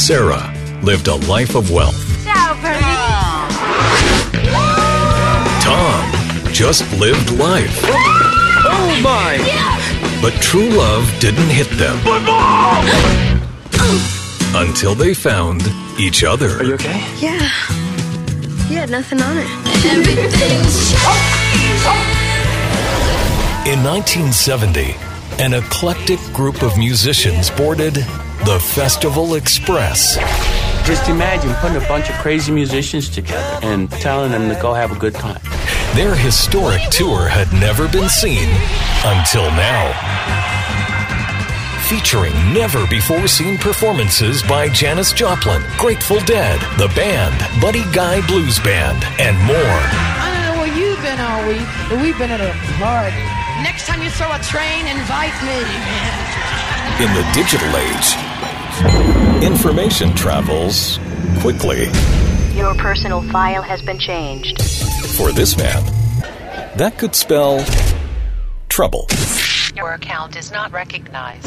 Sarah lived a life of wealth. Ciao, Bertie. Tom just lived life. Oh my! But true love didn't hit them. Until they found each other. Are you okay? Yeah. You had nothing on it. In 1970, an eclectic group of musicians boarded the Festival Express. Just imagine putting a bunch of crazy musicians together and telling them to go have a good time. Their historic tour had never been seen until now. Featuring never-before-seen performances by Janis Joplin, Grateful Dead, The Band, Buddy Guy Blues Band, and more. I don't know where you've been all week, but we've been at a party. Next time you throw a train, invite me. In the digital age, information travels quickly. Your personal file has been changed. For this man, that could spell trouble. Your account is not recognized.